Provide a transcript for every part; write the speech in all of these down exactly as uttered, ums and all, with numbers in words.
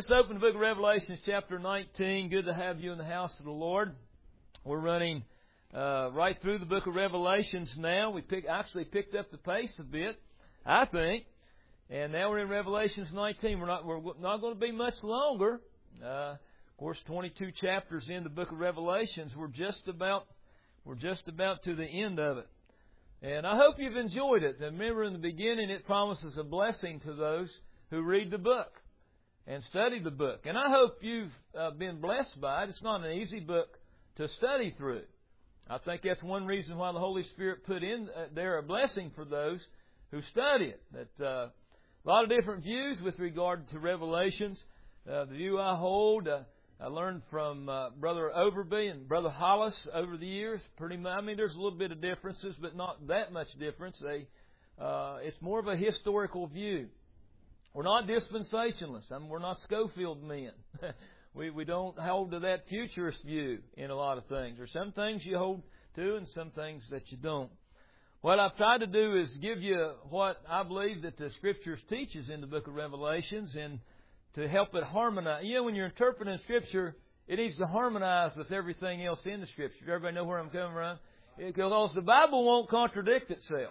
Let's open the book of Revelation, chapter nineteen. Good to have you in the house of the Lord. We're running uh, right through the book of Revelations now. We pick, actually picked up the pace a bit, I think. And now we're in Revelations nineteen. We're not, we're not going to be much longer. Uh, of course, twenty-two chapters in the book of Revelations. We're just about, we're just about to the end of it. And I hope you've enjoyed it. Remember, in the beginning, it promises a blessing to those who read the book and study the book. And I hope you've uh, been blessed by it. It's not an easy book to study through. I think that's one reason why the Holy Spirit put in uh, there a blessing for those who study it. That uh, a lot of different views with regard to Revelations. Uh, the view I hold, uh, I learned from uh, Brother Overby and Brother Hollis over the years. Pretty much, I mean, there's a little bit of differences, but not that much difference. They, uh, it's more of a historical view. We're not dispensationalists. I mean, we're not Schofield men. we we don't hold to that futurist view in a lot of things. There's some things you hold to and some things that you don't. What I've tried to do is give you what I believe that the Scriptures teaches in the book of Revelations and to help it harmonize. You know, when you're interpreting Scripture, it needs to harmonize with everything else in the Scripture. Everybody know where I'm coming from? Because the Bible won't contradict itself.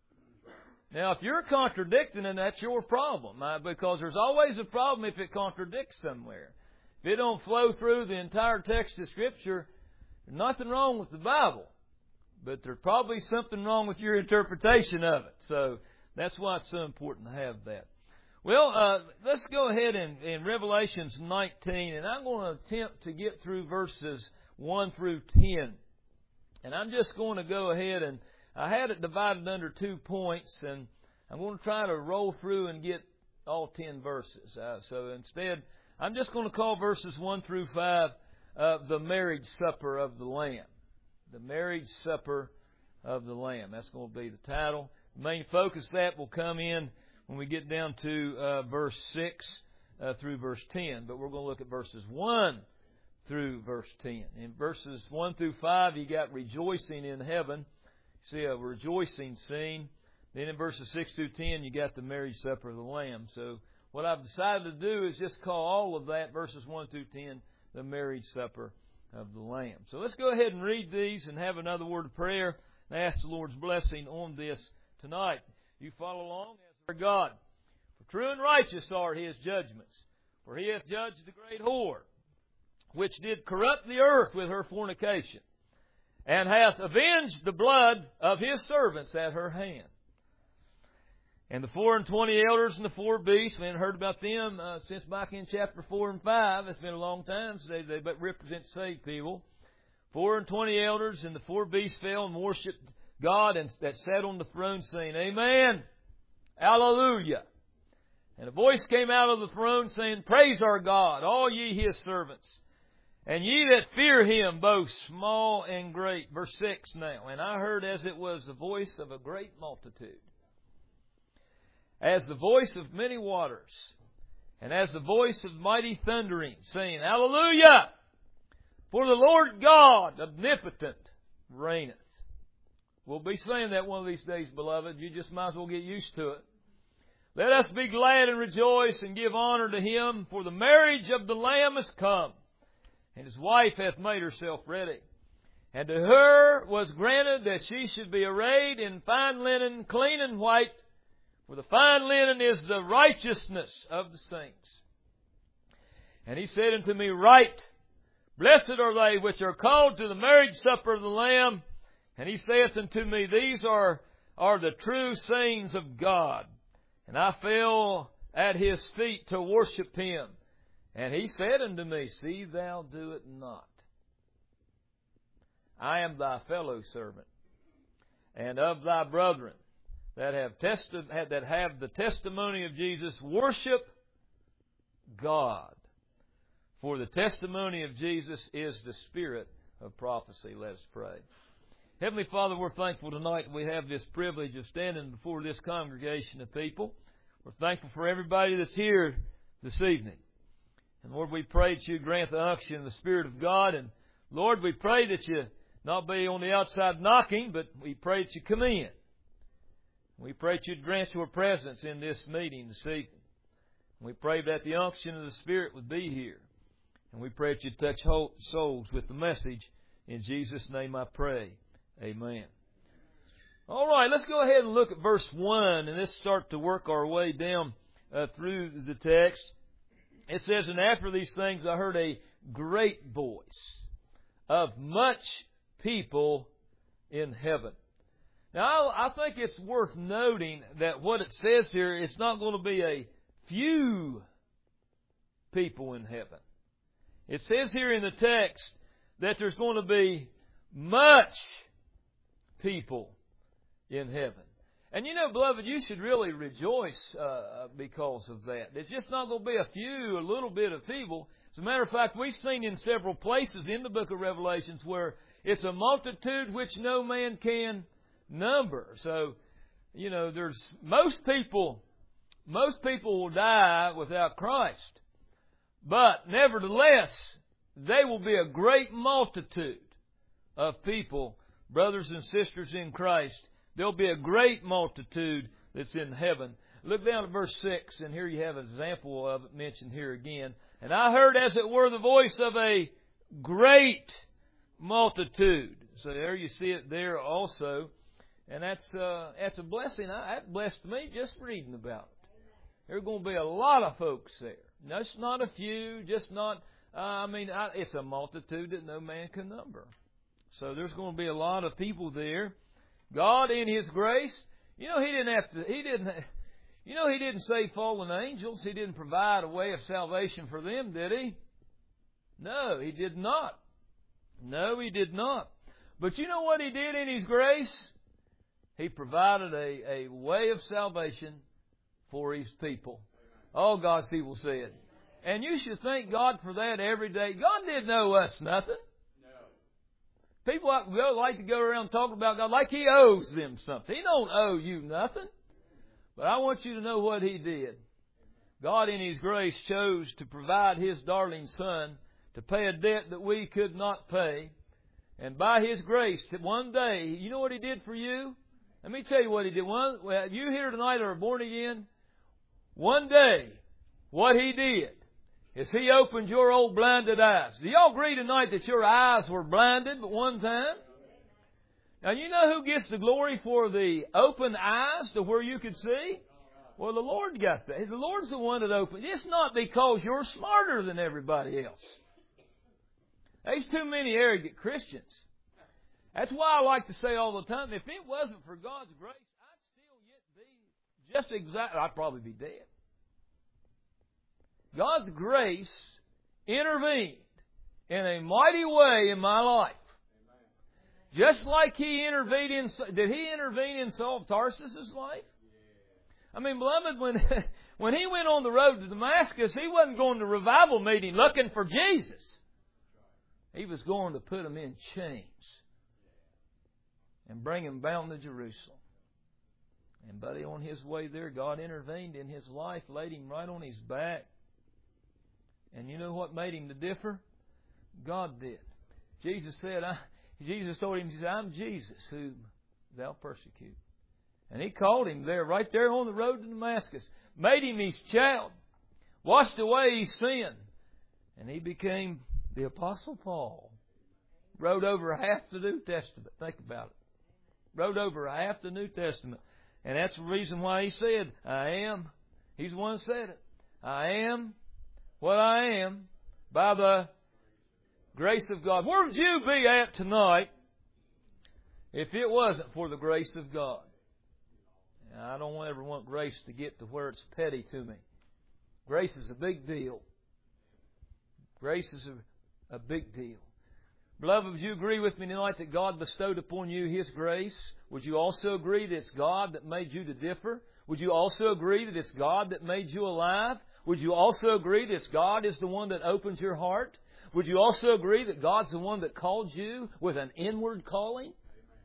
Now, if you're contradicting it, that's your problem, uh, because there's always a problem if it contradicts somewhere. If it don't flow through the entire text of Scripture, there's nothing wrong with the Bible, but there's probably something wrong with your interpretation of it. So that's why it's so important to have that. Well, uh, let's go ahead in, in Revelations nineteen, and I'm going to attempt to get through verses one through ten. And I'm just going to go ahead and I had it divided under two points, and I'm going to try to roll through and get all ten verses. Uh, so instead, I'm just going to call verses one through five uh, the marriage supper of the Lamb. The marriage supper of the Lamb. That's going to be the title. The main focus of that will come in when we get down to uh, verse six uh, through verse ten. But we're going to look at verses one through verse ten. In verses one through five, you got rejoicing in heaven. See a rejoicing scene. Then in verses six through ten, you got the marriage supper of the Lamb. So what I've decided to do is just call all of that, verses one through ten, the marriage supper of the Lamb. So let's go ahead and read these and have another word of prayer and ask the Lord's blessing on this tonight. You follow along as our God. For true and righteous are His judgments. For He hath judged the great whore, which did corrupt the earth with her fornication, and hath avenged the blood of His servants at her hand. And the four and twenty elders and the four beasts, we haven't heard about them uh, since back in chapter four and five. It's been a long time since they, they but represent saved people. Four and twenty elders and the four beasts fell and worshipped God and that sat on the throne, saying, Amen, Hallelujah. And a voice came out of the throne saying, Praise our God, all ye His servants, and ye that fear Him, both small and great. Verse six now. And I heard as it was the voice of a great multitude, as the voice of many waters, and as the voice of mighty thundering, saying, Hallelujah! For the Lord God omnipotent reigneth. We'll be saying that one of these days, beloved. You just might as well get used to it. Let us be glad and rejoice and give honor to Him, for the marriage of the Lamb is come, and His wife hath made herself ready. And to her was granted that she should be arrayed in fine linen, clean and white, for the fine linen is the righteousness of the saints. And He said unto me, Write, Blessed are they which are called to the marriage supper of the Lamb. And He saith unto me, These are, are the true sayings of God. And I fell at His feet to worship Him. And He said unto me, See thou do it not. I am thy fellow servant, and of thy brethren that have testi- that have the testimony of Jesus. Worship God. For the testimony of Jesus is the spirit of prophecy. Let us pray. Heavenly Father, we're thankful tonight we have this privilege of standing before this congregation of people. We're thankful for everybody that's here this evening. And Lord, we pray that You grant the unction of the Spirit of God. And Lord, we pray that You not be on the outside knocking, but we pray that You come in. We pray that You'd grant Your presence in this meeting this evening. We pray that the unction of the Spirit would be here. And we pray that you'd touch whole souls with the message. In Jesus' name I pray. Amen. All right, let's go ahead and look at verse one, and let's start to work our way down uh, through the text. It says, "And after these things I heard a great voice of much people in heaven." Now, I think it's worth noting that what it says here, it's not going to be a few people in heaven. It says here in the text that there's going to be much people in heaven. And you know, beloved, you should really rejoice uh, because of that. It's just not going to be a few, a little bit of people. As a matter of fact, we've seen in several places in the book of Revelations where it's a multitude which no man can number. So, you know, there's most people, most people will die without Christ. But nevertheless, they will be a great multitude of people, brothers and sisters in Christ. There'll be a great multitude that's in heaven. Look down at verse six, and here you have an example of it mentioned here again. "And I heard as it were the voice of a great multitude." So there you see it there also. And that's uh, that's a blessing. I, that blessed me just reading about it. There's going to be a lot of folks there. That's not a few, just not, uh, I mean, I, it's a multitude that no man can number. So there's going to be a lot of people there. God in His grace, you know, He didn't have to, He didn't, you know, He didn't save fallen angels. He didn't provide a way of salvation for them, did He? No, He did not. No, He did not. But you know what He did in His grace? He provided a, a way of salvation for His people. All God's people said. And you should thank God for that every day. God didn't owe us nothing. People like to go around talking about God like He owes them something. He don't owe you nothing. But I want you to know what He did. God in His grace chose to provide His darling Son to pay a debt that we could not pay. And by His grace, one day, you know what He did for you? Let me tell you what He did. One, well, you here tonight are born again. One day, what He did is He opened your old blinded eyes. Do y'all agree tonight that your eyes were blinded at one time? Now, you know who gets the glory for the open eyes to where you could see? Well, the Lord got that. The Lord's the one that opened. It's not because you're smarter than everybody else. There's too many arrogant Christians. That's why I like to say all the time, if it wasn't for God's grace, I'd still yet be just exactly, I'd probably be dead. God's grace intervened in a mighty way in my life. Just like He intervened in, did He intervene in Saul of Tarsus' life? I mean, beloved, when, when he went on the road to Damascus, he wasn't going to revival meeting looking for Jesus. He was going to put him in chains and bring him bound to Jerusalem. And buddy, on his way there, God intervened in his life, laid him right on his back. And you know what made him to differ? God did. Jesus said, I, Jesus told him, He said, I'm Jesus whom thou persecute. And He called him there, right there on the road to Damascus. Made him His child. Washed away his sin. And he became the Apostle Paul. Wrote over half the New Testament. Think about it. Wrote over half the New Testament. And that's the reason why he said, I am. He's the one that said it. I am what I am by the grace of God. Where would you be at tonight if it wasn't for the grace of God? I don't ever want grace to get to where it's petty to me. Grace is a big deal. Grace is a, a big deal. Beloved, would you agree with me tonight that God bestowed upon you His grace? Would you also agree that it's God that made you to differ? Would you also agree that it's God that made you alive? Would you also agree that God is the one that opens your heart? Would you also agree that God's the one that called you with an inward calling?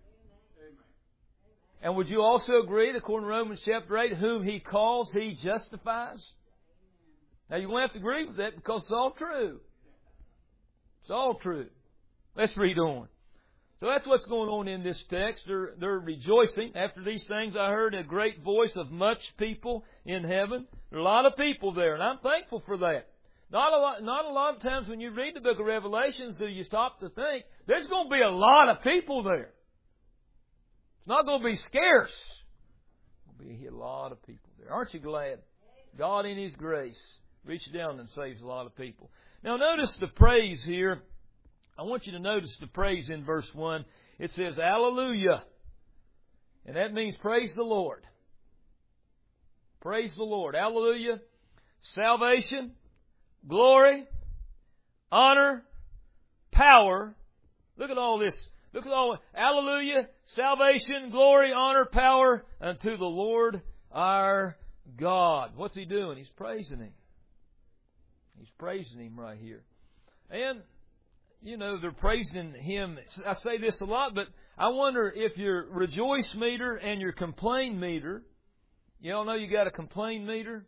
And would you also agree that according to Romans chapter eight, whom He calls, He justifies? Now you won't have to agree with that because it's all true. It's all true. Let's read on. So that's what's going on in this text. They're, they're rejoicing. After these things, I heard a great voice of much people in heaven. There are a lot of people there, and I'm thankful for that. Not a lot, not a lot of times when you read the book of Revelations do you stop to think, there's going to be a lot of people there. It's not going to be scarce. There'll be a lot of people there. Aren't you glad? God in His grace reaches down and saves a lot of people. Now notice the praise here. I want you to notice the praise in verse one. It says, Hallelujah. And that means praise the Lord. Praise the Lord. Hallelujah. Salvation, glory, honor, power. Look at all this. Look at all. Hallelujah. Salvation, glory, honor, power unto the Lord our God. What's He doing? He's praising Him. He's praising Him right here. And, you know, they're praising Him. I say this a lot, but I wonder if your rejoice meter and your complain meter, you all know you got a complain meter?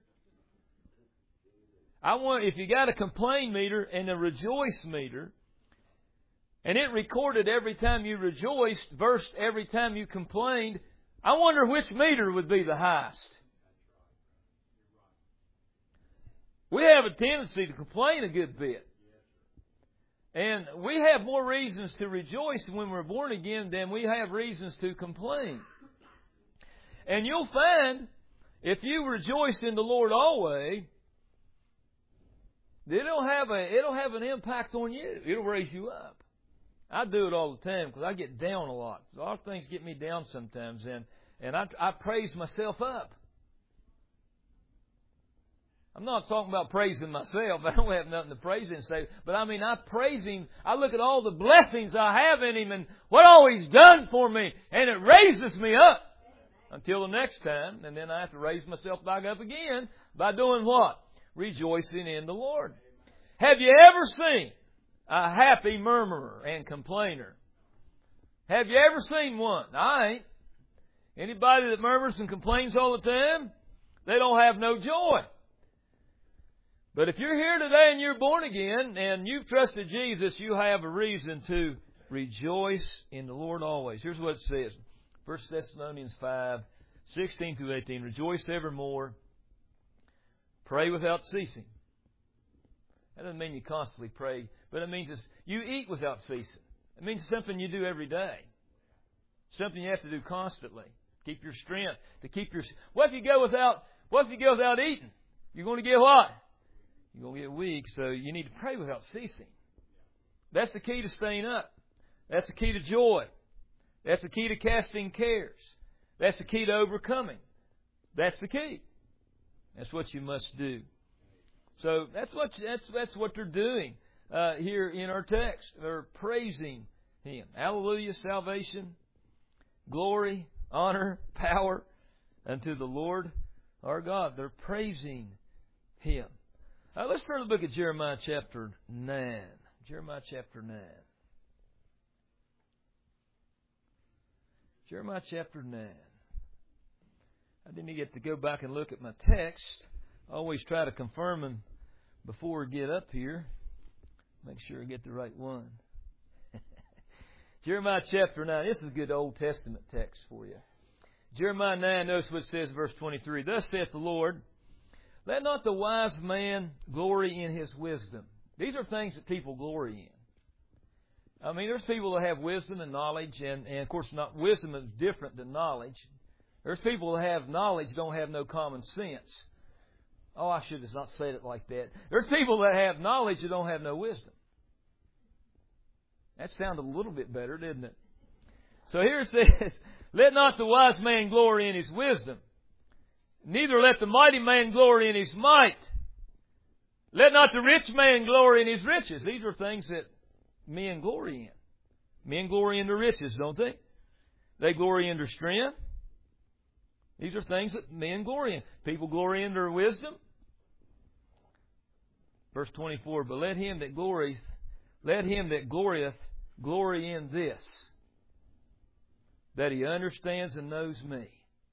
I wonder if you got a complain meter and a rejoice meter, and it recorded every time you rejoiced versus every time you complained, I wonder which meter would be the highest. We have a tendency to complain a good bit. And we have more reasons to rejoice when we're born again than we have reasons to complain. And you'll find, if you rejoice in the Lord always, it'll have a it'll have an impact on you. It'll raise you up. I do it all the time because I get down a lot. A lot of things get me down sometimes, and and I, I praise myself up. I'm not talking about praising myself. I don't have nothing to praise Him say. But I mean, I praise Him. I look at all the blessings I have in Him and what all He's done for me. And it raises me up until the next time. And then I have to raise myself back up again by doing what? Rejoicing in the Lord. Have you ever seen a happy murmurer and complainer? Have you ever seen one? I ain't. Anybody that murmurs and complains all the time, they don't have no joy. But if you're here today and you're born again and you've trusted Jesus, you have a reason to rejoice in the Lord always. Here's what it says. First Thessalonians five, sixteen through eighteen. Rejoice evermore. Pray without ceasing. That doesn't mean you constantly pray, but it means it's, you eat without ceasing. It means it's something you do every day. Something you have to do constantly. Keep your strength. To keep your. What if you go without? What if you go without eating? You're going to get what? You're going to get weak, so you need to pray without ceasing. That's the key to staying up. That's the key to joy. That's the key to casting cares. That's the key to overcoming. That's the key. That's what you must do. So that's what that's that's what they're doing uh, here in our text. They're praising Him. Hallelujah, salvation, glory, honor, power unto the Lord our God. They're praising Him. Uh, let's turn to the book of Jeremiah chapter nine. Jeremiah chapter nine. Jeremiah chapter nine. I didn't get to go back and look at my text. I always try to confirm them before we get up here. Make sure I get the right one. Jeremiah chapter nine. This is a good Old Testament text for you. Jeremiah nine, notice what it says in verse twenty-three. Thus saith the Lord, let not the wise man glory in his wisdom. These are things that people glory in. I mean, there's people that have wisdom and knowledge, and, and of course, not wisdom is different than knowledge. There's people that have knowledge, don't have no common sense. Oh, I should have not said it like that. There's people that have knowledge that don't have no wisdom. That sounded a little bit better, didn't it? So here it says, let not the wise man glory in his wisdom. Neither let the mighty man glory in his might. Let not the rich man glory in his riches. These are things that men glory in. Men glory in their riches, don't they? They glory in their strength. These are things that men glory in. People glory in their wisdom. Verse twenty-four, but let him that glorieth, let him that glorieth glory in this, that he understands and knows me.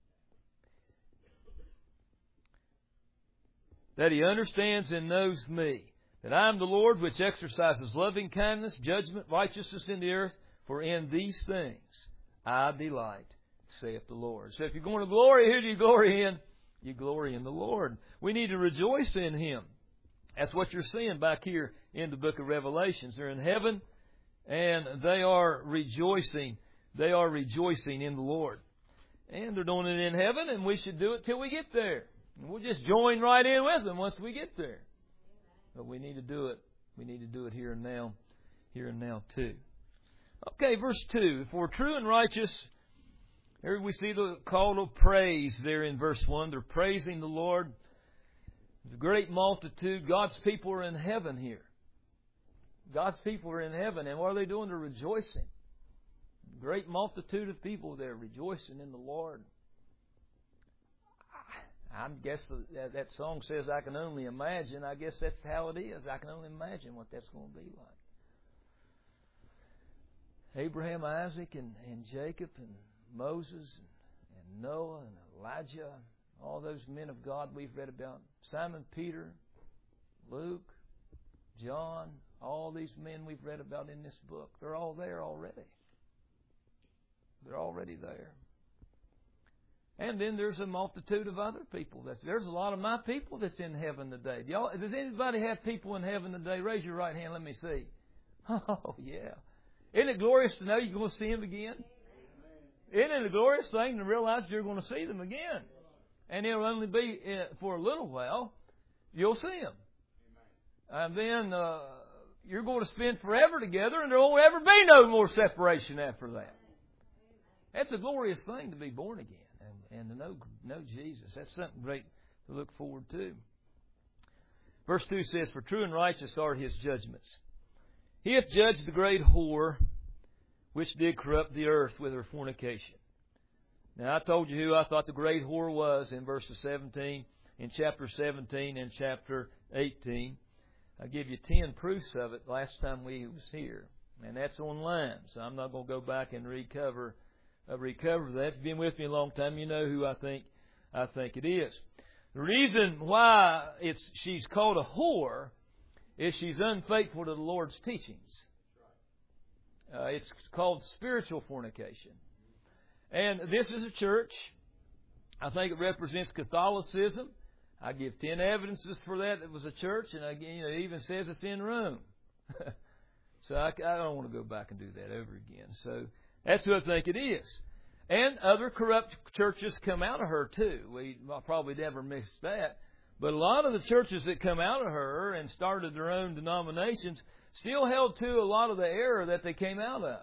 That he understands and knows me, that I am the Lord which exercises loving kindness, judgment, righteousness in the earth. For in these things I delight, saith the Lord. So if you're going to glory, who do you glory in? You glory in the Lord. We need to rejoice in Him. That's what you're seeing back here in the book of Revelations. They're in heaven, and they are rejoicing. They are rejoicing in the Lord. And they're doing it in heaven, and we should do it till we get there. And we'll just join right in with them once we get there. But we need to do it. We need to do it here and now. Here and now too. Okay, verse two. If we're true and righteous, here we see the call of praise there in verse one. They're praising the Lord. There's a great multitude. God's people are in heaven here. God's people are in heaven. And what are they doing? They're rejoicing. Great multitude of people there rejoicing in the Lord. I guess that song says, I can only imagine. I guess that's how it is. I can only imagine what that's going to be like. Abraham, Isaac, and, and Jacob, and Moses, and, and Noah, and Elijah, all those men of God we've read about. Simon Peter, Luke, John, all these men we've read about in this book. They're all there already. They're already there. And then there's a multitude of other people. That's, there's a lot of my people that's in heaven today. Do y'all, does anybody have people in heaven today? Raise your right hand. Let me see. Oh, yeah. Isn't it glorious to know you're going to see them again? Isn't it a glorious thing to realize you're going to see them again? And it'll only be for a little while. You'll see them. And then uh, you're going to spend forever together, and there won't ever be no more separation after that. That's a glorious thing to be born again. And to know, know Jesus. That's something great to look forward to. Verse two says, For true and righteous are His judgments. He hath judged the great whore, which did corrupt the earth with her fornication. Now I told you who I thought the great whore was in verses seventeen, in chapter seventeen and chapter eighteen. I give you ten proofs of it last time we was here. And that's online, so I'm not going to go back and recover I've recovered that. If you've been with me a long time, you know who I think I think it is. The reason why it's she's called a whore is she's unfaithful to the Lord's teachings. Uh, it's called spiritual fornication. And this is a church. I think it represents Catholicism. I give ten evidences for that. It was a church, and I, you know, it even says it's in Rome. So I, I don't want to go back and do that over again. So that's who I think it is. And other corrupt churches come out of her too. We probably never missed that. But a lot of the churches that come out of her and started their own denominations still held to a lot of the error that they came out of.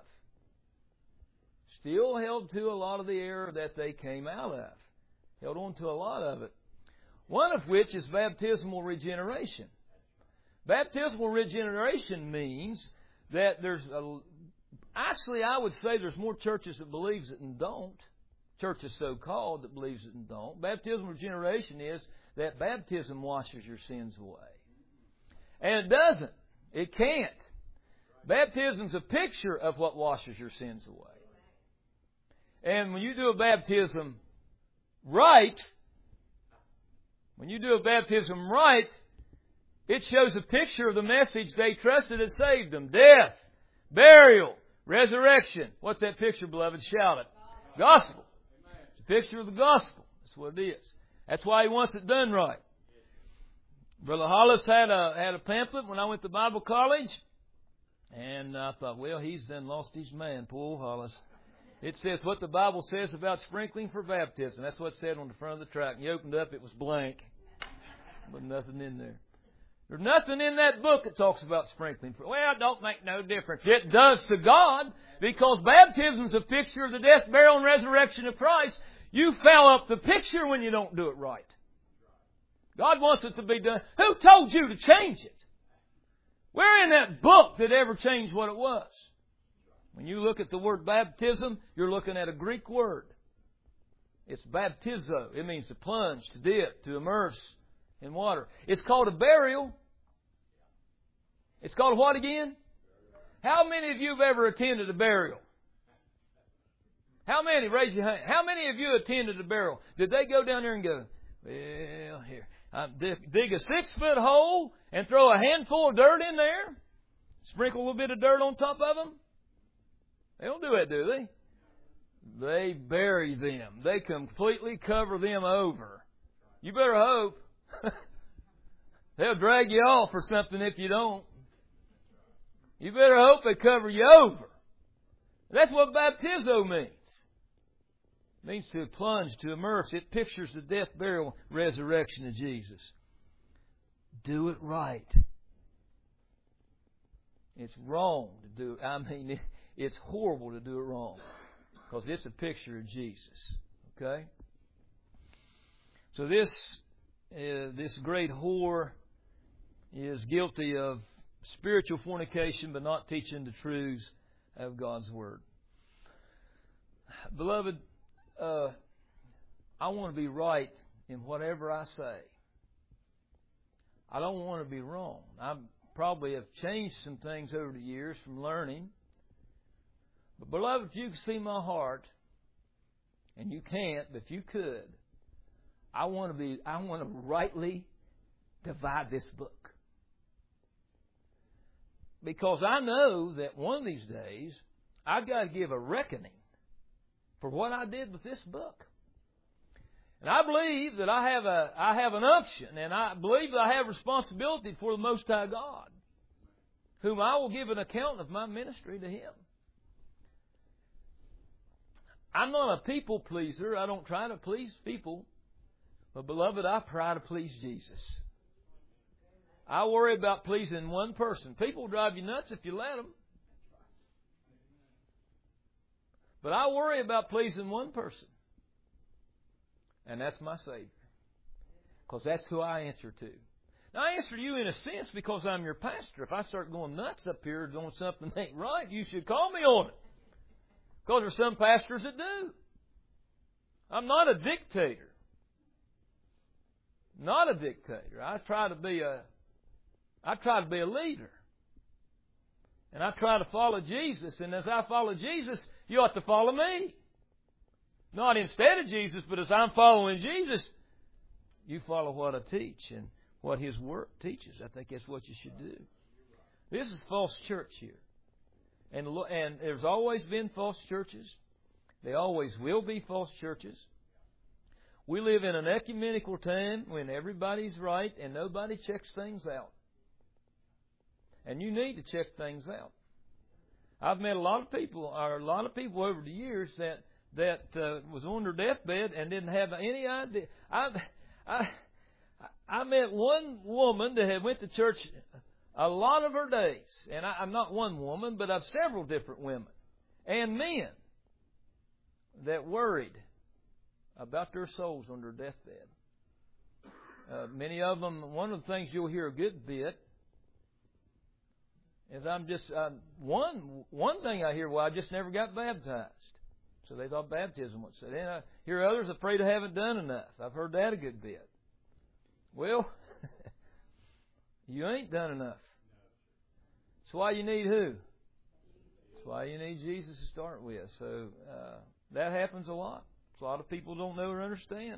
Still held to a lot of the error that they came out of. Held on to a lot of it. One of which is baptismal regeneration. Baptismal regeneration means that there's a Actually, I would say there's more churches that believes it and don't. Churches so-called that believes it and don't. Baptismal regeneration is that baptism washes your sins away. And it doesn't. It can't. Baptism's a picture of what washes your sins away. And when you do a baptism right, when you do a baptism right, it shows a picture of the message they trusted that saved them. Death, burial, resurrection. What's that picture, beloved? Shout it. Gospel. It's a picture of the gospel. That's what it is. That's why he wants it done right. Brother Hollis had a had a pamphlet when I went to Bible college. And I thought, well, he's done lost his man, poor old Hollis. It says what the Bible says about sprinkling for baptism. That's what it said on the front of the tract. And you opened up, it was blank. But nothing in there. There's nothing in that book that talks about sprinkling. Well, it don't make no difference. It does to God, because baptism is a picture of the death, burial, and resurrection of Christ. You foul up the picture when you don't do it right. God wants it to be done. Who told you to change it? Where in that book did it ever change what it was? When you look at the word baptism, you're looking at a Greek word. It's baptizo. It means to plunge, to dip, to immerse in water. It's called a burial. It's called a what again? How many of you have ever attended a burial? How many? Raise your hand. How many of you attended a burial? Did they go down there and go, well, here, I dig a six-foot hole and throw a handful of dirt in there? Sprinkle a little bit of dirt on top of them? They don't do that, do they? They bury them. They completely cover them over. You better hope. They'll drag you off or something if you don't. You better hope they cover you over. That's what baptizo means. It means to plunge, to immerse. It pictures the death, burial, resurrection of Jesus. Do it right. It's wrong to do it. I mean, it's horrible to do it wrong. Because it's a picture of Jesus. Okay? So this, uh, this great whore is guilty of spiritual fornication, but not teaching the truths of God's Word. Beloved, uh, I want to be right in whatever I say. I don't want to be wrong. I probably have changed some things over the years from learning. But beloved, if you could see my heart, and you can't, but if you could, I want to be, I want to rightly divide this book. Because I know that one of these days, I've got to give a reckoning for what I did with this book. And I believe that I have a, I have an unction, and I believe that I have responsibility for the Most High God, whom I will give an account of my ministry to Him. I'm not a people pleaser. I don't try to please people. But beloved, I try to please Jesus. I worry about pleasing one person. People drive you nuts if you let them. But I worry about pleasing one person. And that's my Savior. Because that's who I answer to. Now, I answer to you in a sense because I'm your pastor. If I start going nuts up here doing something that ain't right, you should call me on it. Because there's some pastors that do. I'm not a dictator. Not a dictator. I try to be a I try to be a leader. And I try to follow Jesus. And as I follow Jesus, you ought to follow me. Not instead of Jesus, but as I'm following Jesus, you follow what I teach and what His Word teaches. I think that's what you should do. This is false church here. And, and there's always been false churches. They always will be false churches. We live in an ecumenical time when everybody's right and nobody checks things out. And you need to check things out. I've met a lot of people, or a lot of people over the years that that uh, was on their deathbed and didn't have any idea. I, I I met one woman that had went to church a lot of her days, and I, I'm not one woman, but I've several different women and men that worried about their souls on their deathbed. Uh, many of them, one of the things you'll hear a good bit is I'm just, uh, one one thing I hear, well, I just never got baptized. So they thought baptism was it. And I hear others afraid I haven't done enough. I've heard that a good bit. Well, you ain't done enough. That's why you need who? That's why you need Jesus to start with. So uh, that happens a lot. A lot of people don't know or understand.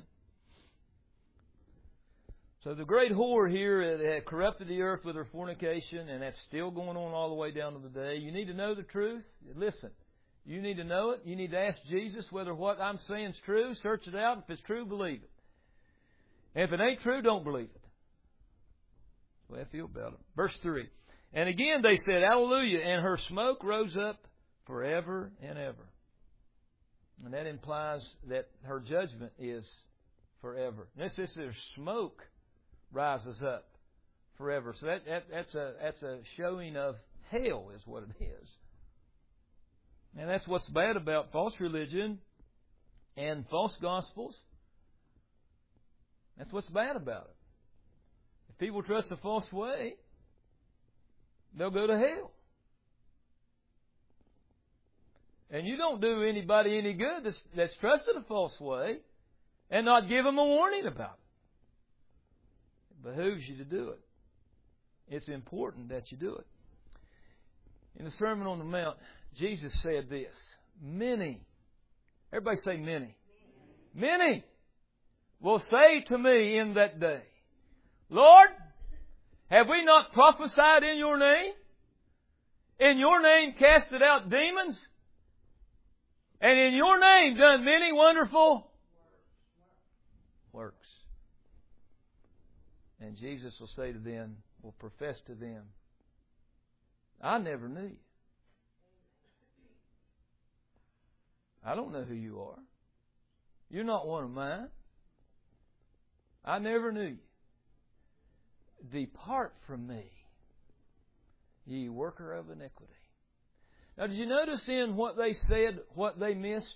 So the great whore here had corrupted the earth with her fornication, and that's still going on all the way down to the day. You need to know the truth. Listen, you need to know it. You need to ask Jesus whether what I'm saying is true. Search it out. If it's true, believe it. And if it ain't true, don't believe it. That's the way I feel about it. Verse three. And again they said, Hallelujah, and her smoke rose up forever and ever. And that implies that her judgment is forever. And this is her smoke rises up forever. So that, that that's a that's a showing of hell is what it is. And that's what's bad about false religion and false gospels. That's what's bad about it. If people trust a false way, they'll go to hell. And you don't do anybody any good that's, that's trusted a false way and not give them a warning about it. It behooves you to do it. It's important that you do it. In the Sermon on the Mount, Jesus said this, Many, everybody say many. Many, many will say to me in that day, Lord, have we not prophesied in your name? In your name casted out demons? and in your name done many wonderful works. And Jesus will say to them, will profess to them, I never knew you. I don't know who you are. You're not one of mine. I never knew you. Depart from me, ye worker of iniquity. Now, did you notice in what they said, what they missed?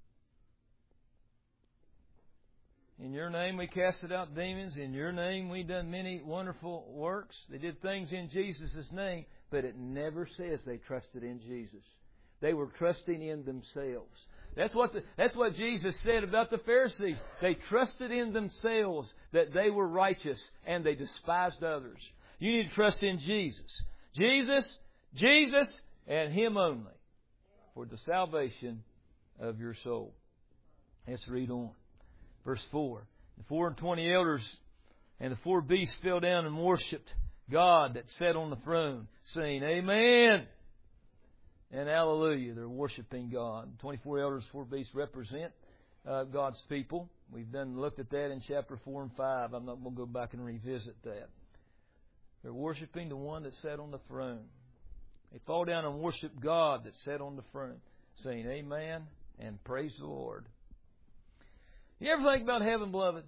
In your name we casted out demons. In your name we done many wonderful works. They did things in Jesus' name, but it never says they trusted in Jesus. They were trusting in themselves. That's what the, that's what Jesus said about the Pharisees. They trusted in themselves that they were righteous and they despised others. You need to trust in Jesus. Jesus, Jesus, and Him only for the salvation of your soul. Let's read on. Verse four. The four and twenty elders and the four beasts fell down and worshipped God that sat on the throne, saying, Amen and Hallelujah. They're worshiping God. twenty-four elders, four beasts represent uh, God's people. We've done looked at that in chapter four and five. I'm not going to go back and revisit that. They're worshiping the one that sat on the throne. They fall down and worship God that sat on the throne, saying Amen and praise the Lord. You ever think about heaven, beloved?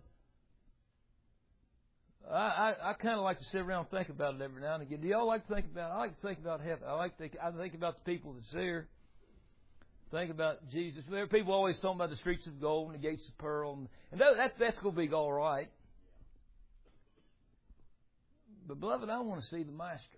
I, I, I kind of like to sit around and think about it every now and again. Do y'all like to think about it? I like to think about heaven. I like to think, I think about the people that's there. Think about Jesus. People always talk about the streets of gold and the gates of pearl. And, and that, that, that's going to be all right. But, beloved, I want to see the Master.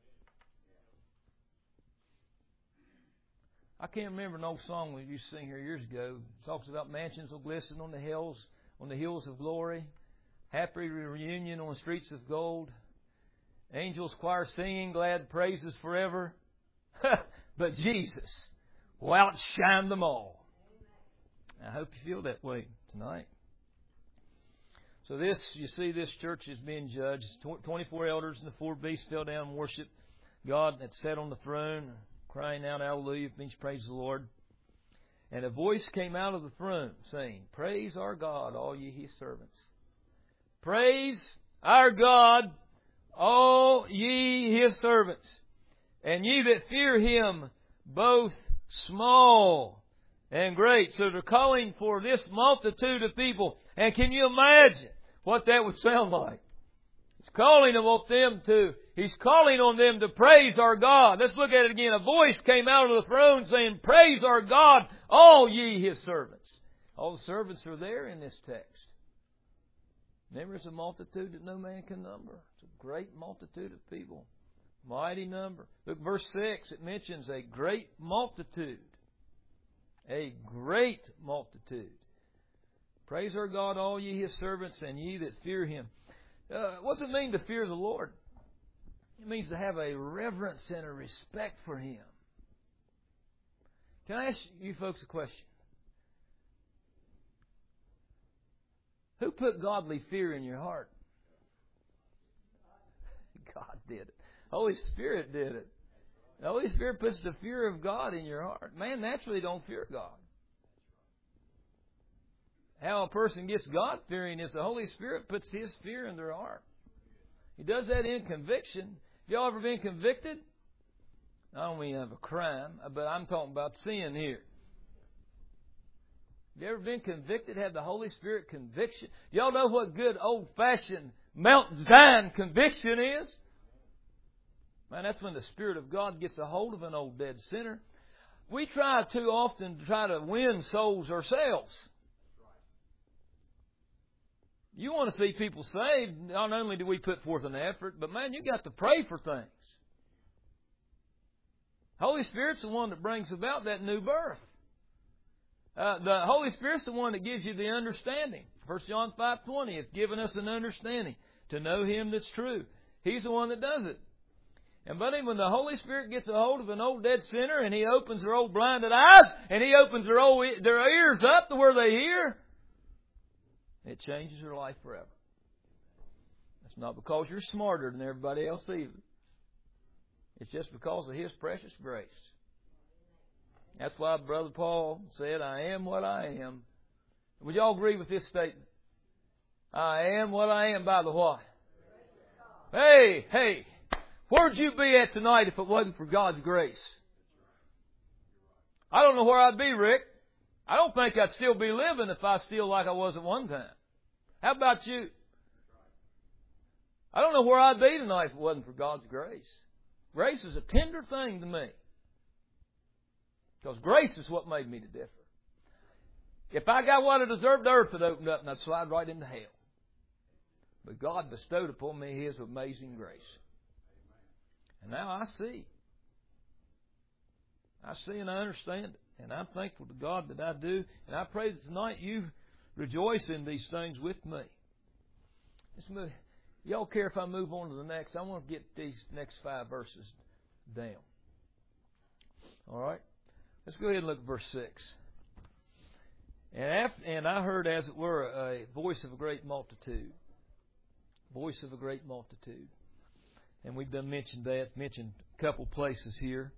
I can't remember an old song we used to sing here years ago. It talks about mansions will glisten on the hills, on the hills of glory. Happy reunion on the streets of gold. Angels choir singing glad praises forever. But Jesus will outshine them all. I hope you feel that way tonight. So this, you see, this church is being judged. twenty-four elders and the four beasts fell down and worshiped God that sat on the throne, crying out, Hallelujah, means praise the Lord. And a voice came out of the throne saying, Praise our God, all ye His servants. Praise our God, all ye His servants, and ye that fear Him, both small and great. So they're calling for this multitude of people. And can you imagine what that would sound like? He's calling on them to, He's calling on them to praise our God. Let's look at it again. A voice came out of the throne saying, Praise our God, all ye His servants. All the servants are there in this text. There is a multitude that no man can number. It's a great multitude of people. Mighty number. Look, verse six, it mentions a great multitude. A great multitude. Praise our God, all ye His servants, and ye that fear Him. Uh, what does it mean to fear the Lord? It means to have a reverence and a respect for Him. Can I ask you folks a question? Who put godly fear in your heart? God did it. Holy Spirit did it. The Holy Spirit puts the fear of God in your heart. Man naturally don't fear God. How a person gets God-fearing is the Holy Spirit puts His fear in their heart. He does that in conviction. Have y'all ever been convicted? I don't mean of a crime, but I'm talking about sin here. Have you ever been convicted? Have the Holy Spirit conviction? Y'all know what good old-fashioned Mount Zion conviction is? Man, that's when the Spirit of God gets a hold of an old dead sinner. We try too often to try to win souls ourselves. You want to see people saved, not only do we put forth an effort, but man, you got to pray for things. Holy Spirit's the one that brings about that new birth. Uh, the Holy Spirit's the one that gives you the understanding. First John five twenty, it's given us an understanding to know Him that's true. He's the one that does it. And buddy, when the Holy Spirit gets a hold of an old dead sinner and He opens their old blinded eyes and He opens their old their ears up to where they hear, it changes their life forever. It's not because you're smarter than everybody else either. It's just because of His precious grace. That's why Brother Paul said, I am what I am. Would y'all agree with this statement? I am what I am by the what? Hey, hey, where'd you be at tonight if it wasn't for God's grace? I don't know where I'd be, Rick. I don't think I'd still be living if I still like I was at one time. How about you? I don't know where I'd be tonight if it wasn't for God's grace. Grace is a tender thing to me. Because grace is what made me to differ. If I got what I deserved, the earth would open up and I'd slide right into hell. But God bestowed upon me His amazing grace. And now I see. I see and I understand it. And I'm thankful to God that I do. And I pray that tonight you rejoice in these things with me. Let's move. Y'all care if I move on to the next? I want to get these next five verses down. All right? Let's go ahead and look at verse six. And, after, and I heard, as it were, a voice of a great multitude. Voice of a great multitude. And we've done mentioned that, mentioned a couple places here.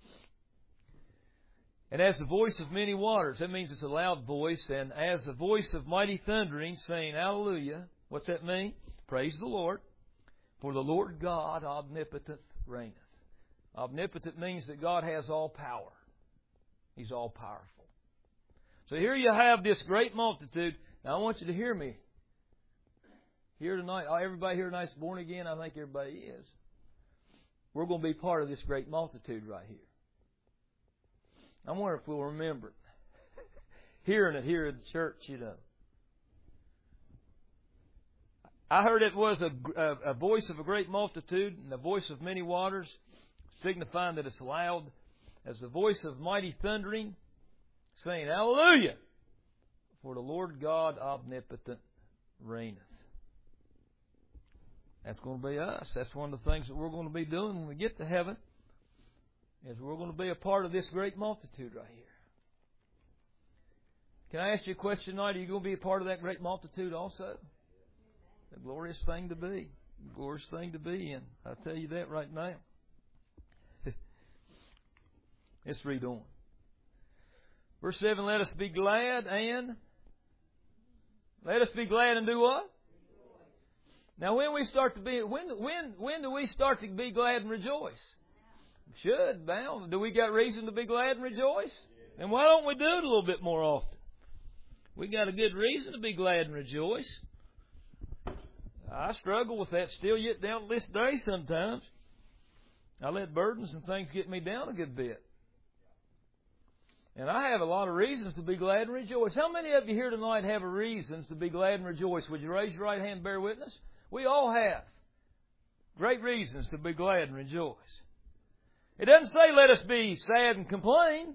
And as the voice of many waters, that means it's a loud voice. And as the voice of mighty thundering, saying, Hallelujah. What's that mean? Praise the Lord. For the Lord God omnipotent reigneth. Omnipotent means that God has all power. He's all powerful. So here you have this great multitude. Now I want you to hear me. Here tonight, everybody here tonight is born again. I think everybody is. We're going to be part of this great multitude right here. I wonder if we'll remember it. Hearing it here in the church, you know. I heard it was a, a, a voice of a great multitude and the voice of many waters, signifying that it's loud, as the voice of mighty thundering, saying, Hallelujah! For the Lord God omnipotent reigneth. That's going to be us. That's one of the things that we're going to be doing when we get to heaven, is we're going to be a part of this great multitude right here. Can I ask you a question tonight? Are you going to be a part of that great multitude also? A glorious thing to be. A glorious thing to be in. I'll tell you that right now. Let's read on. Verse seven, let us be glad and... Let us be glad and do what? Now when we start to be... When when when do we start to be glad and rejoice? We should, now. Do we got reason to be glad and rejoice? And why don't we do it a little bit more often? We got a good reason to be glad and rejoice. I struggle with that still yet down to this day sometimes. I let burdens and things get me down a good bit. And I have a lot of reasons to be glad and rejoice. How many of you here tonight have reasons to be glad and rejoice? Would you raise your right hand and bear witness? We all have great reasons to be glad and rejoice. It doesn't say let us be sad and complain.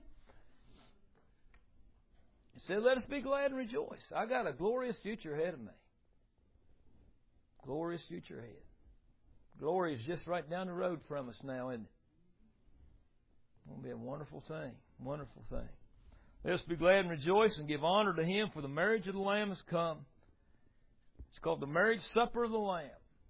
It says let us be glad and rejoice. I got a glorious future ahead of me. Glorious future ahead. Glory is just right down the road from us now, isn't it? It's going to be a wonderful thing. Wonderful thing. Let us be glad and rejoice and give honor to Him, for the marriage of the Lamb has come. It's called the marriage supper of the Lamb.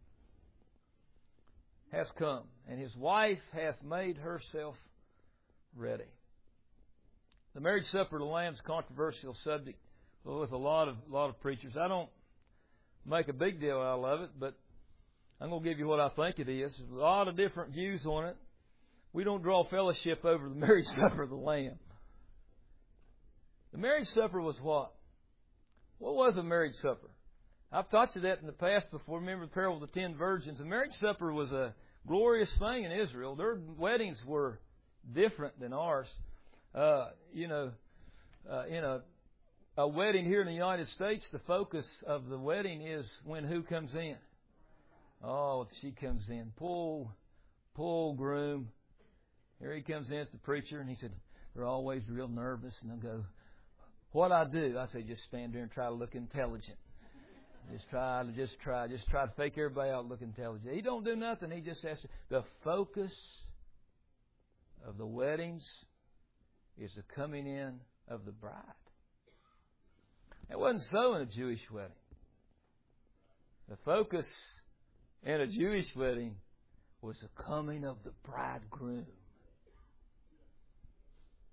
Has come, and His wife hath made herself ready. The marriage supper of the Lamb is a controversial subject with a lot of lot of preachers. I don't make a big deal out of it, but I'm going to give you what I think it is. There's a lot of different views on it. We don't draw fellowship over the marriage supper of the Lamb. The marriage supper was what? What was a marriage supper? I've taught you that in the past before. Remember the parable of the ten virgins. The marriage supper was a glorious thing in Israel. Their weddings were different than ours. Uh, you know, uh, in a, a wedding here in the United States, the focus of the wedding is when who comes in. Oh, she comes in. Pull, pull groom. Here he comes in, it's the preacher, and he said, they're always real nervous. And they'll go, what I do? I say, just stand there and try to look intelligent. Just try to, just try, just try to fake everybody out and look intelligent. He don't do nothing. He just has to. The focus of the weddings is the coming in of the bride. It wasn't so in a Jewish wedding. The focus in a Jewish wedding was the coming of the bridegroom.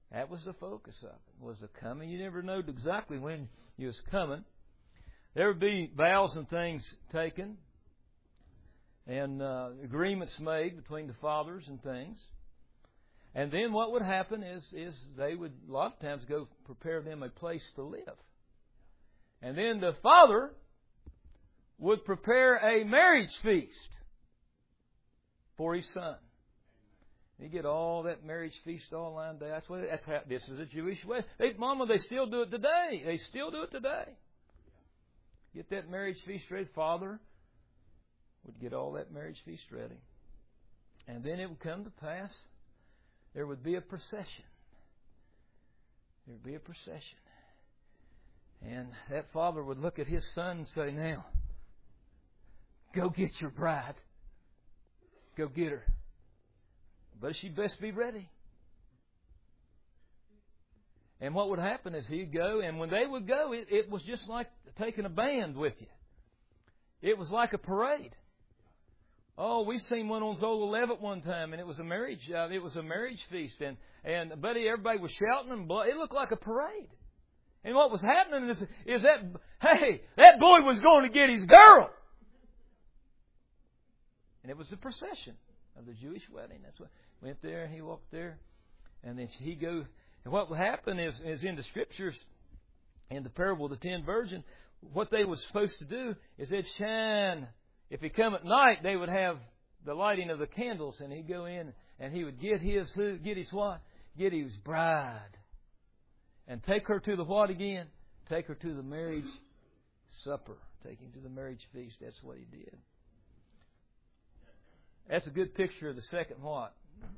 That was the focus of it, was the coming. You never knowed exactly when you was coming. There would be vows and things taken and uh, agreements made between the fathers and things. And then what would happen is, is they would a lot of times go prepare them a place to live. And then the father would prepare a marriage feast for his son. You get all that marriage feast all lined up. That's what. That's how, this is a Jewish way. They, Mama, they still do it today. They still do it today. Get that marriage feast ready. Father would get all that marriage feast ready, and then it would come to pass. There would be a procession. There would be a procession, and that father would look at his son and say, "Now, go get your bride. Go get her. But she best be ready." And what would happen is he'd go, and when they would go, it, it was just like taking a band with you. It was like a parade. Oh, we seen one on Zola Levitt one time, and it was a marriage. Uh, it was a marriage feast, and and buddy, everybody was shouting and blow. It looked like a parade. And what was happening is, is that hey, that boy was going to get his girl, and it was the procession of the Jewish wedding. That's what went there, and he walked there, and then he go. And what would happen is, is in the Scriptures, in the parable of the ten virgins, what they were supposed to do is they'd shine. If he come at night, they would have the lighting of the candles, and he'd go in and he would get his get his what? Get his bride, and take her to the what again? Take her to the marriage supper. Take him to the marriage feast. That's what he did. That's a good picture of the second what?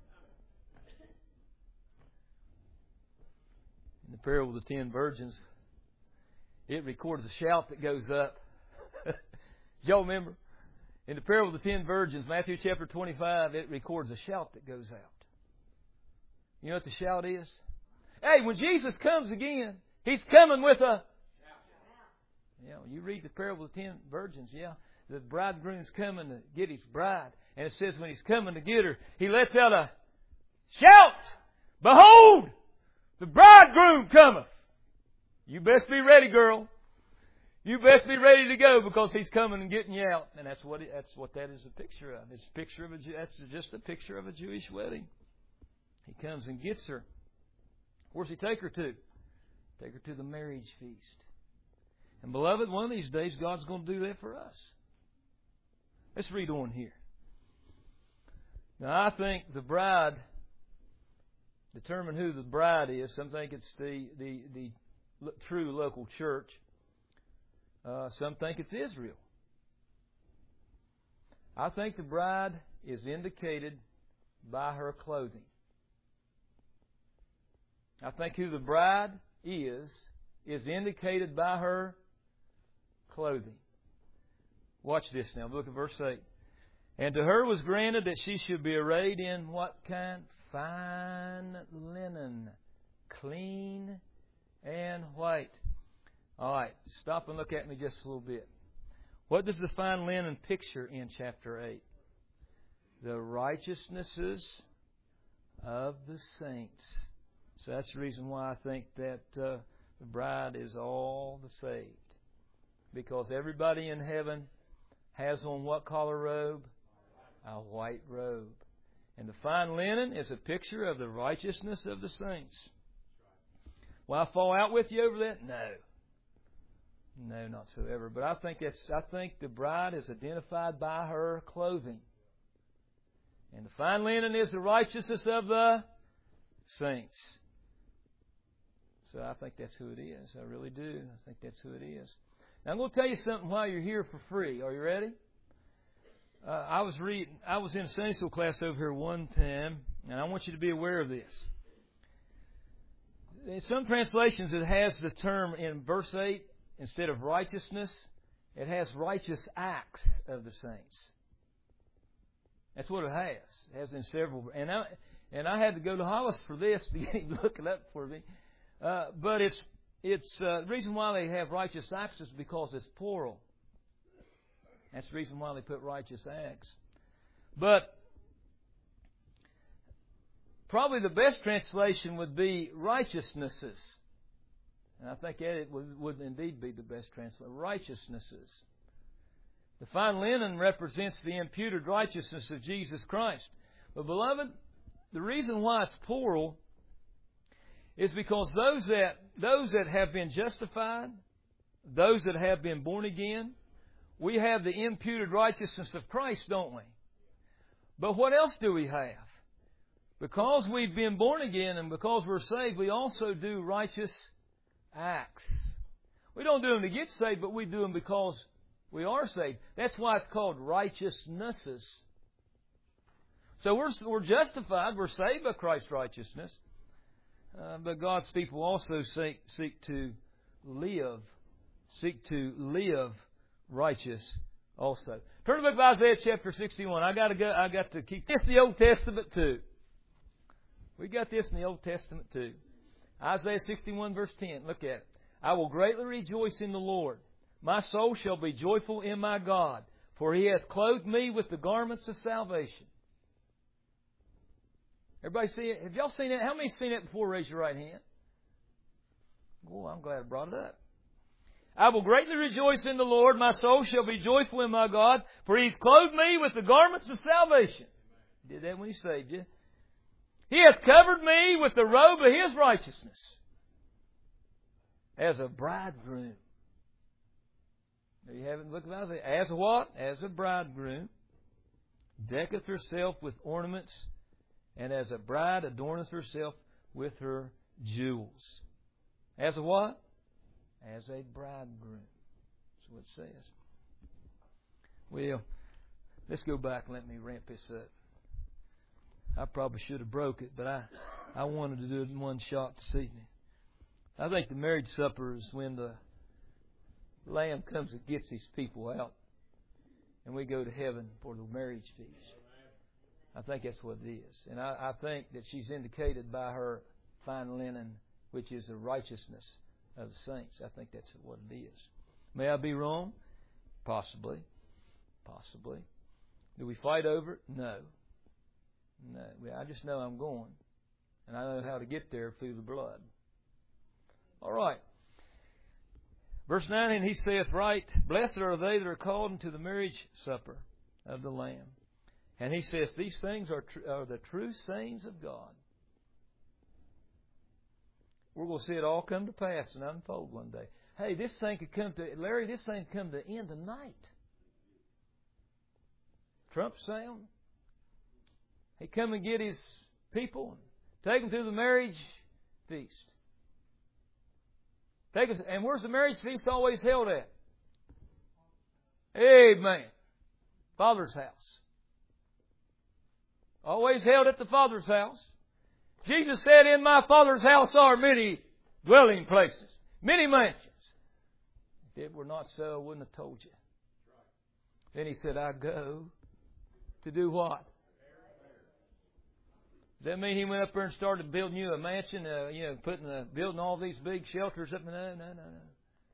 In the parable of the ten virgins, it records a shout that goes up. Y'all remember? In the parable of the ten virgins, Matthew chapter twenty-five, it records a shout that goes out. You know what the shout is? Hey, when Jesus comes again, He's coming with a... Yeah, when you read the parable of the ten virgins, yeah, the bridegroom's coming to get his bride. And it says when He's coming to get her, He lets out a shout. Behold, the bridegroom cometh. You best be ready, girl. You best be ready to go, because He's coming and getting you out. And that's what it, that's what that is a picture of. It's a picture of a that's just a picture of a Jewish wedding. He comes and gets her. Where's He take her to? Take her to the marriage feast. And beloved, one of these days God's going to do that for us. Let's read on here. Now I think the bride, determine who the bride is. Some think it's the the, the true local church. Uh, some think it's Israel. I think the bride is indicated by her clothing. I think who the bride is, is indicated by her clothing. Watch this now. Look at verse eight. And to her was granted that she should be arrayed in what kind? Fine linen, clean and white. All right, stop and look at me just a little bit. What does the fine linen picture in chapter eight? The righteousnesses of the saints. So that's the reason why I think that uh, the bride is all the saved. Because everybody in heaven has on what color robe? A white robe. And the fine linen is a picture of the righteousness of the saints. Will I fall out with you over that? No. No, not so ever. But I think that's I think the bride is identified by her clothing. And the fine linen is the righteousness of the saints. So I think that's who it is. I really do. I think that's who it is. Now I'm going to tell you something while you're here for free. Are you ready? Uh, I was reading. I was in a Sunday school class over here one time, and I want you to be aware of this. In some translations, it has the term in verse eight, instead of righteousness, it has righteous acts of the saints. That's what it has. It has in several. And I, and I had to go to Hollis for this to get him to look it up for me. Uh, but it's it's uh, the reason why they have righteous acts is because it's plural. That's the reason why they put righteous acts. But probably the best translation would be righteousnesses. And I think that it would, would indeed be the best translation. Righteousnesses. The fine linen represents the imputed righteousness of Jesus Christ. But beloved, the reason why it's plural is because those that those that have been justified, those that have been born again, we have the imputed righteousness of Christ, don't we? But what else do we have? Because we've been born again and because we're saved, we also do righteous acts. We don't do them to get saved, but we do them because we are saved. That's why it's called righteousnesses. So we're, we're justified, we're saved by Christ's righteousness. Uh, but God's people also seek, seek to live, seek to live righteous also. Turn to the book of Isaiah chapter sixty-one. I got to go. I got to keep this in the Old Testament too. We got this in the Old Testament too. Isaiah sixty-one verse ten. Look at it. I will greatly rejoice in the Lord. My soul shall be joyful in my God, for He hath clothed me with the garments of salvation. Everybody see it? Have y'all seen it? How many have seen it before? Raise your right hand. Oh, I'm glad I brought it up. I will greatly rejoice in the Lord. My soul shall be joyful in my God, for He's clothed me with the garments of salvation. He did that when He saved you. He hath covered me with the robe of His righteousness, as a bridegroom. There you have it in the book of Isaiah. As a what? As a bridegroom decketh herself with ornaments, and as a bride adorneth herself with her jewels. As a what? As a bridegroom. That's what it says. Well, let's go back and let me ramp this up. I probably should have broke it, but I, I wanted to do it in one shot this evening. I think the marriage supper is when the Lamb comes and gets His people out, and we go to heaven for the marriage feast. I think that's what it is. And I, I think that she's indicated by her fine linen, which is the righteousness of the saints. I think that's what it is. May I be wrong? Possibly. Possibly. Do we fight over it? No. No. I just know I'm going. And I know how to get there through the blood. All right. Verse nine, and He saith, right, blessed are they that are called into the marriage supper of the Lamb. And He says, these things are, tr- are the true sayings of God. We're going to see it all come to pass and unfold one day. Hey, this thing could come to, Larry, this thing could come to the end tonight. Trump sound. He come and get his people and take them to the marriage feast. Take them, and where's the marriage feast always held at? Amen. Father's house. Always held at the Father's house. Jesus said, in my Father's house are many dwelling places, many mansions. If it were not so, I wouldn't have told you. Then He said, I go to do what? Does that mean He went up there and started building you a mansion, uh, you know, putting the, building all these big shelters up? No, no, no, no.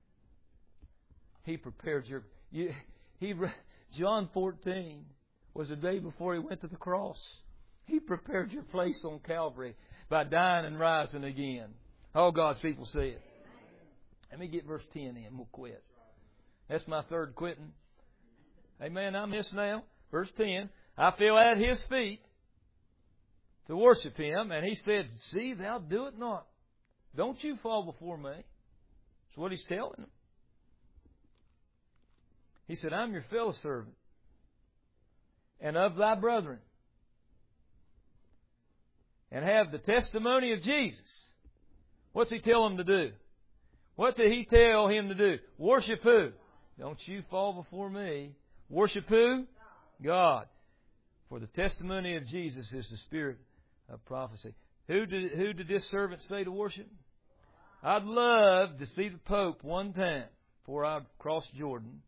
He prepared your... You, he, John fourteen was the day before He went to the cross. He prepared your place on Calvary by dying and rising again. All God's people say it. Let me get verse ten in. We'll quit. That's my third quitting. Amen. I'm this now. Verse ten. I fell at His feet to worship Him, and He said, see, thou do it not. Don't you fall before me. That's what He's telling them. He said, I'm your fellow servant, and of thy brethren, and have the testimony of Jesus. What's He tell them to do? What did He tell him to do? Worship who? Don't you fall before me. Worship who? God. For the testimony of Jesus is the spirit of prophecy. Who did, who did this servant say to worship? I'd love to see the Pope one time before I cross Jordan.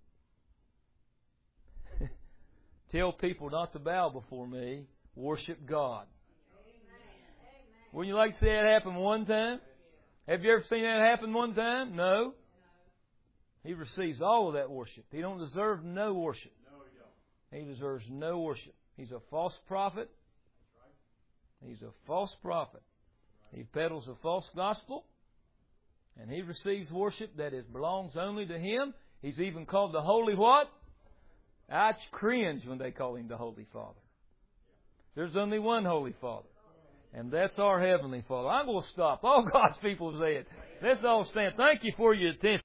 Tell people not to bow before me. Worship God. Wouldn't you like to see that happen one time? Have you ever seen that happen one time? No. He receives all of that worship. He don't deserve no worship. He deserves no worship. He's a false prophet. He's a false prophet. He peddles a false gospel. And he receives worship that is belongs only to him. He's even called the Holy what? I cringe when they call him the Holy Father. There's only one Holy Father. And that's our Heavenly Father. I'm going to stop. All God's people said. Let's all stand. Thank you for your attention.